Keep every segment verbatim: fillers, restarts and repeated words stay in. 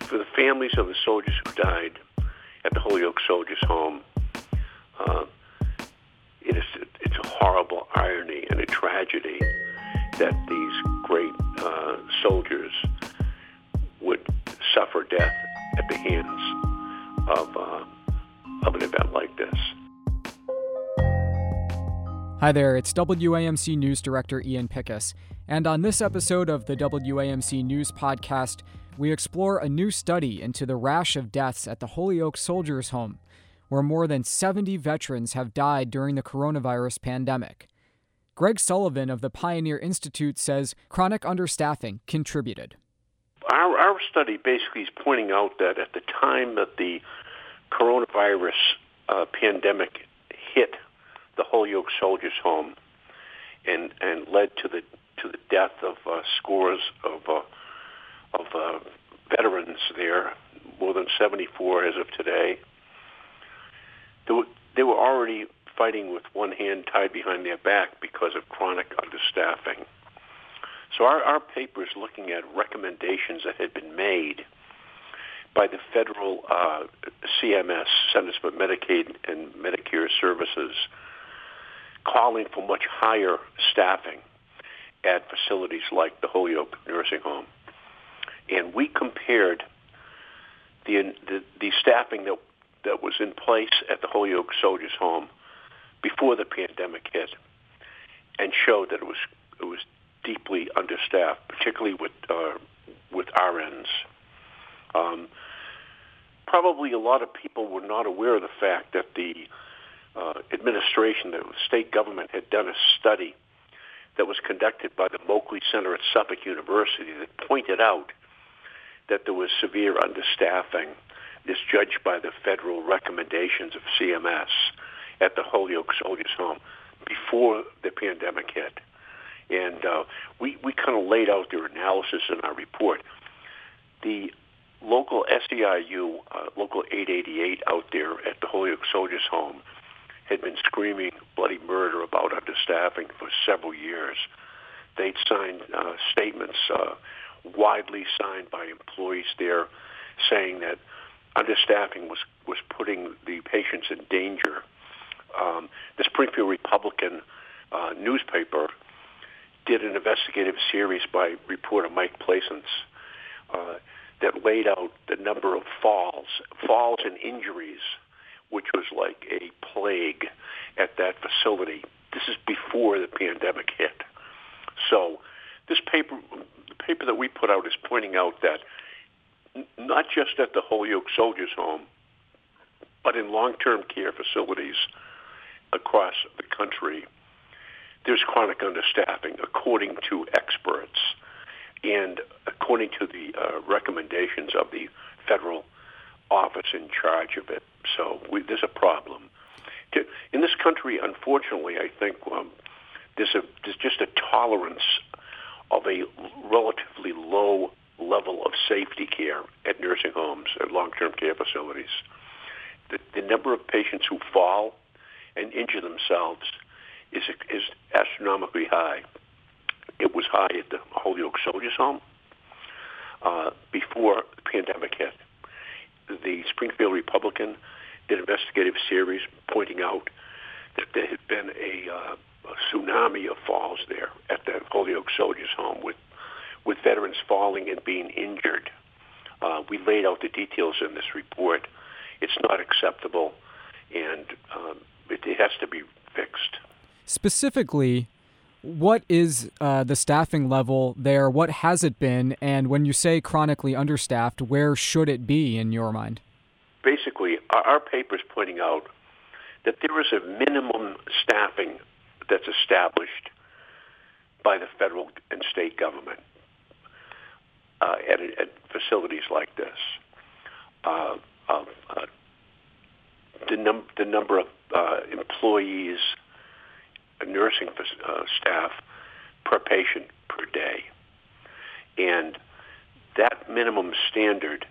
for the families of the soldiers who died at the Holyoke Soldiers' Home, uh, it is it's a horrible irony and a tragedy that these great uh, soldiers would suffer death at the hands of uh, of an event like this. Hi there, it's W A M C News Director Ian Pickus, and on this episode of the W A M C News Podcast, we explore a new study into the rash of deaths at the Holyoke Soldiers' Home, where more than seventy veterans have died during the coronavirus pandemic. Greg Sullivan of the Pioneer Institute says chronic understaffing contributed. Our, our study basically is pointing out that at the time that the coronavirus uh, pandemic hit the Holyoke Soldiers' Home and and led to the to the death of uh, scores of uh, of uh, veterans there, more than seventy-four as of today. They were, they were already fighting with one hand tied behind their back because of chronic understaffing. So our, our paper is looking at recommendations that had been made by the federal uh, C M S, Centers for Medicaid and Medicare Services, calling for much higher staffing at facilities like the Holyoke Nursing Home. And we compared the the, the staffing that, that was in place at the Holyoke Soldiers' Home before the pandemic hit, and showed that it was it was deeply understaffed, particularly with uh, with R Ns. Um, probably a lot of people were not aware of the fact that the uh, administration, the state government, had done a study that was conducted by the Moakley Center at Suffolk University that pointed out that there was severe understaffing, as judged by the federal recommendations of C M S at the Holyoke Soldiers' Home before the pandemic hit. And uh, we, we kind of laid out their analysis in our report. The local S E I U, uh, local eight eighty-eight out there at the Holyoke Soldiers' Home, had been screaming bloody murder about understaffing for several years. They'd signed uh, statements, uh, widely signed by employees there, saying that understaffing was, was putting the patients in danger. Um, the Springfield Republican uh, newspaper did an investigative series by reporter Mike Placence uh, that laid out the number of falls, falls and injuries, which was like a plague at that facility. This is before the pandemic hit. So this paper, the paper that we put out is pointing out that n- not just at the Holyoke Soldiers' Home, but in long-term care facilities across the country, there's chronic understaffing, according to experts and according to the uh, recommendations of the federal office in charge of it. So we, there's a problem. To, in this country, unfortunately, I think um, there's, a, there's just a tolerance of a relatively low level of safety care at nursing homes, at long-term care facilities. The, the number of patients who fall and injure themselves is is astronomically high. It was high at the Holyoke Soldiers' Home uh, before the pandemic hit. The Springfield Republican did an investigative series pointing out that there had been a, uh, a tsunami of falls there at the Holyoke Soldiers' Home with, with veterans falling and being injured. Uh, we laid out the details in this report. It's not acceptable, and um, it, it has to be fixed. Specifically, what is uh, the staffing level there? What has it been? And when you say chronically understaffed, where should it be in your mind? Basically, our, our paper is pointing out that there is a minimum staffing that's established by the federal and state government uh, at, at facilities like this. Uh, uh, uh, the, num- the number of uh, employees, nursing uh, staff per patient per day. And that minimum standard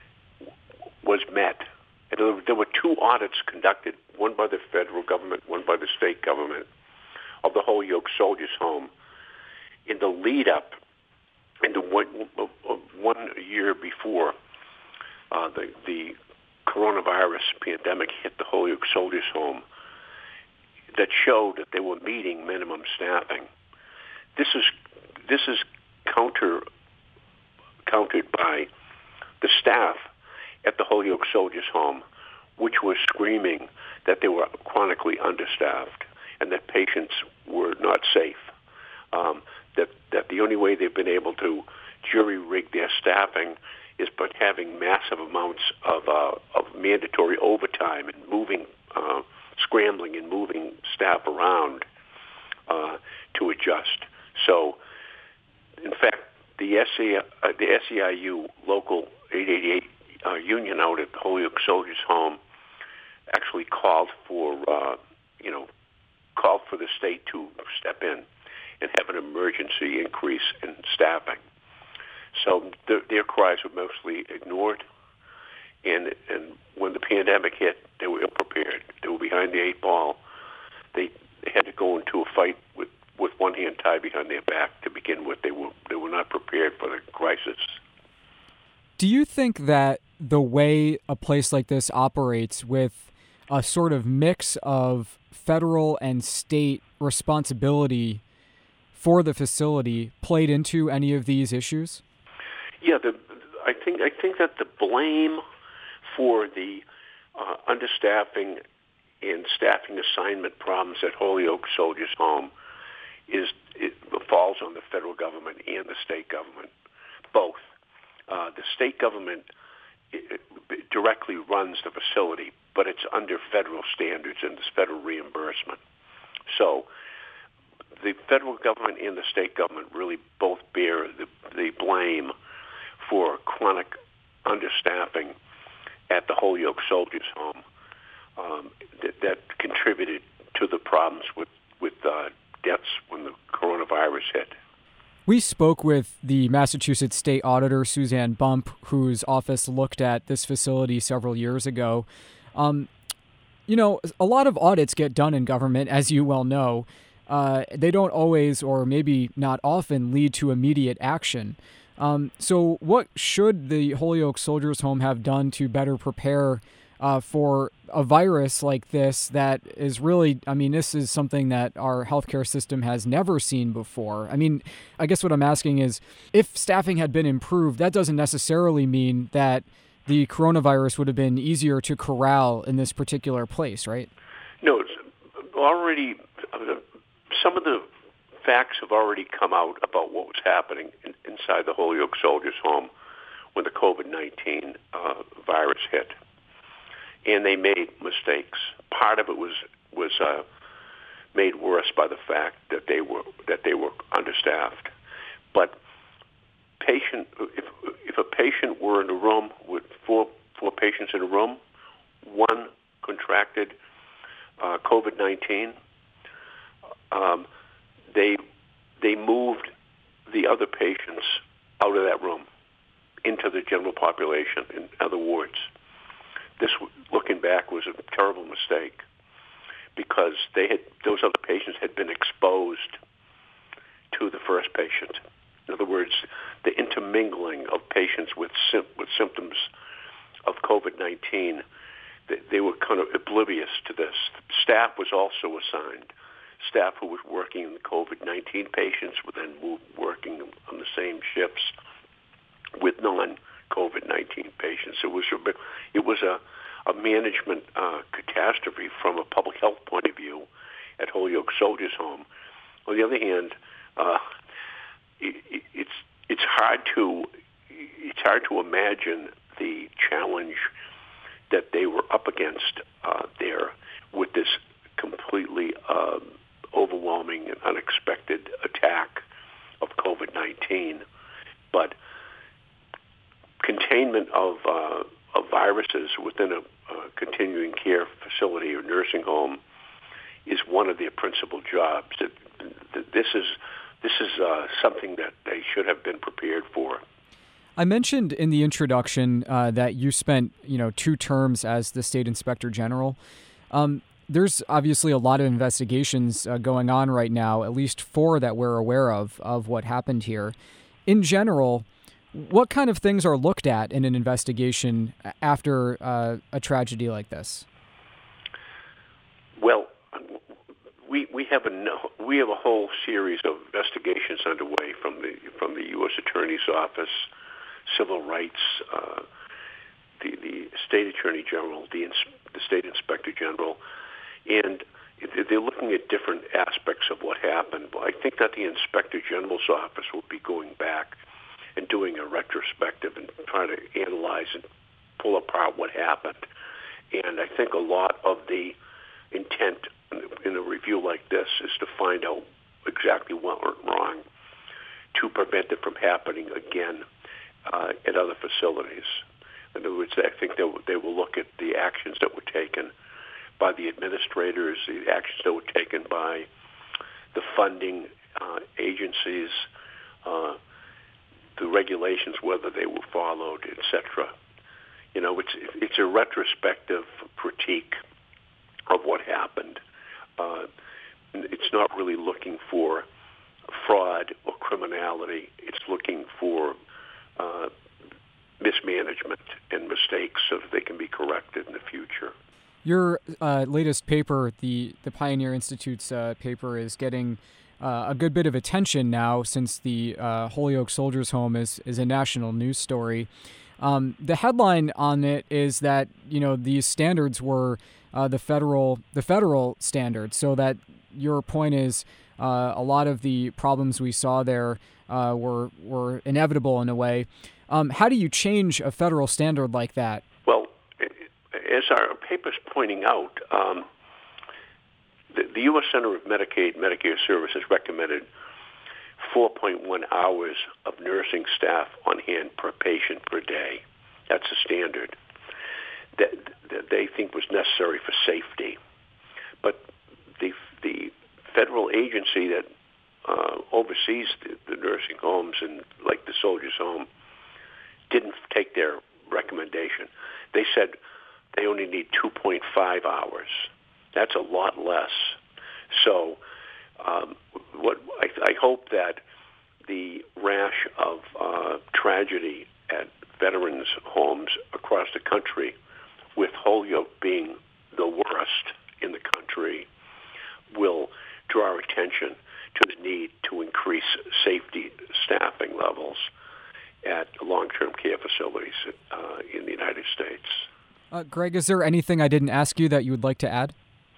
was met. And there were two audits conducted, one by the federal government, one by the state government, of the Holyoke Soldiers' Home in the lead-up, in the one, one year before uh, the, the coronavirus pandemic hit the Holyoke Soldiers Home that showed that they were meeting minimum staffing. This is this is counter countered by the staff at the Holyoke Soldiers Home, which were screaming that they were chronically understaffed and that patients were not safe. Um, that that the only way they've been able to jury-rig their staffing is by having massive amounts of uh, of mandatory overtime and moving, uh, scrambling and moving staff around uh, to adjust. So, in fact, the S E, uh, the S E I U local eight eighty-eight uh, union out at Holyoke Soldiers Home actually called for, uh, you know, called for the state to step in and have an emergency increase in staffing. So th- their cries were mostly ignored, and and when the pandemic hit, they were ill-prepared. They were behind the eight ball. They, they had to go into a fight with, with one hand tied behind their back to begin with. They were they were not prepared for the crisis. Do you think that the way a place like this operates with a sort of mix of federal and state responsibility for the facility played into any of these issues? Yeah, the, I think I think that the blame for the uh, understaffing and staffing assignment problems at Holyoke Soldiers Home is it falls on the federal government and the state government, both. Uh, the state government it, it directly runs the facility, but it's under federal standards and it's federal reimbursement. So the federal government and the state government really both bear the, the blame for chronic understaffing at the Holyoke Soldiers Home um, that, that contributed to the problems with, with uh, deaths when the coronavirus hit. We spoke with the Massachusetts State Auditor, Suzanne Bump, whose office looked at this facility several years ago. Um, you know, a lot of audits get done in government, as you well know. Uh, they don't always, or maybe not often, lead to immediate action. Um, so what should the Holyoke Soldiers Home have done to better prepare uh, for a virus like this that is really, I mean, this is something that our healthcare system has never seen before. I mean, I guess what I'm asking is, if staffing had been improved, that doesn't necessarily mean that the coronavirus would have been easier to corral in this particular place, right? No, it's already, uh, some of the facts have already come out about what was happening in, inside the Holyoke Soldiers Home when the COVID nineteen uh, virus hit. And they made mistakes. Part of it was was uh, made worse by the fact that they were that they were understaffed. But patient, if if a patient were in a room with four four patients in a room, one contracted uh, COVID nineteen. Um, they they moved the other patients out of that room into the general population in other wards. This, looking back, was a terrible mistake because they had those other patients had been exposed to the first patient. In other words, the intermingling of patients with sim- with symptoms of COVID nineteen, they, they were kind of oblivious to this. Staff was also assigned. Staff who was working in the COVID nineteen patients would then move working on the same shifts with non-COVID nineteen patients. It was a, it was a, a management uh, catastrophe from a public health point of view at Holyoke Soldiers Home. On the other hand, uh, it, it's it's hard to it's hard to imagine the challenge that they were up against uh, there with this completely um, overwhelming and unexpected attack of COVID nineteen. But containment of, uh, of viruses within a uh, continuing care facility or nursing home is one of their principal jobs. It, this is this is uh, something that they should have been prepared for. I mentioned in the introduction uh, that you spent, you know, two terms as the state inspector general. Um, there's obviously a lot of investigations uh, going on right now, at least four that we're aware of, of what happened here. In general, What kind of things are looked at in an investigation after uh, a tragedy like this? Well, we we have a we have a whole series of investigations underway from the from the U S Attorney's Office, Civil Rights, uh, the the State Attorney General, the the State Inspector General, and they're looking at different aspects of what happened. I think that the Inspector General's office will be going back and doing a retrospective and trying to analyze and pull apart what happened. And I think a lot of the intent in a review like this is to find out exactly what went wrong to prevent it from happening again uh, at other facilities. In other words, I think they will, they will look at the actions that were taken by the administrators, the actions that were taken by the funding uh, agencies, uh, the regulations, whether they were followed, et cetera. You know, it's it's a retrospective critique of what happened. Uh, it's not really looking for fraud or criminality. It's looking for uh, mismanagement and mistakes so that they can be corrected in the future. Your uh, latest paper, the, the Pioneer Institute's uh, paper, is getting uh, a good bit of attention now since the uh, Holyoke Soldiers' Home is, is a national news story. Um, the headline on it is that, you know, these standards were uh, the federal the federal standards, so that your point is uh, a lot of the problems we saw there uh, were were inevitable in a way. Um, how do you change a federal standard like that? Well, as our paper's pointing out, um, the, the U S Center of Medicaid Medicare Services recommended four point one hours of nursing staff on hand per patient per day. That's the standard that, that they think was necessary for safety. But the the federal agency that uh, oversees the, the nursing homes and like the Soldiers' Home didn't take their recommendation. They said they only need two point five hours. That's a lot less. So um, what I, I hope that the rash of uh, tragedy at veterans' homes across the country, with Holyoke being the worst in the country, will draw our attention to the need to increase safety staffing levels at long-term care facilities uh, in the United States. Uh, Greg, is there anything I didn't ask you that you would like to add?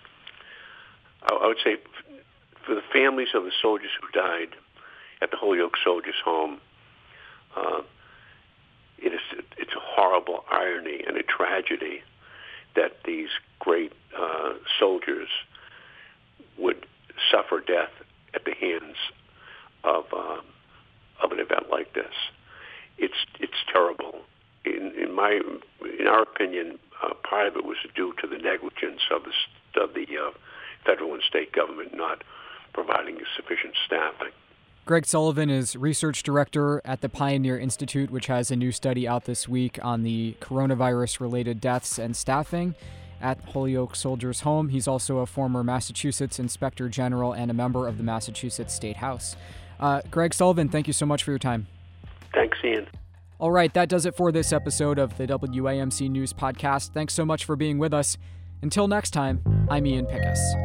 I, I would say for the families of the soldiers who died at the Holyoke Soldiers' Home, uh, it is it's a horrible irony and a tragedy that these great uh, soldiers would suffer death at the hands of uh, of an event like this. It's it's terrible. In, in my in our opinion, uh, part of it was due to the negligence of the of the uh, federal and state government not providing sufficient staffing. Greg Sullivan is research director at the Pioneer Institute, which has a new study out this week on the coronavirus-related deaths and staffing at Holyoke Soldiers' Home. He's also a former Massachusetts Inspector General and a member of the Massachusetts State House. Uh, Greg Sullivan, thank you so much for your time. Thanks, Ian. All right, that does it for this episode of the W A M C News Podcast. Thanks so much for being with us. Until next time, I'm Ian Pickus.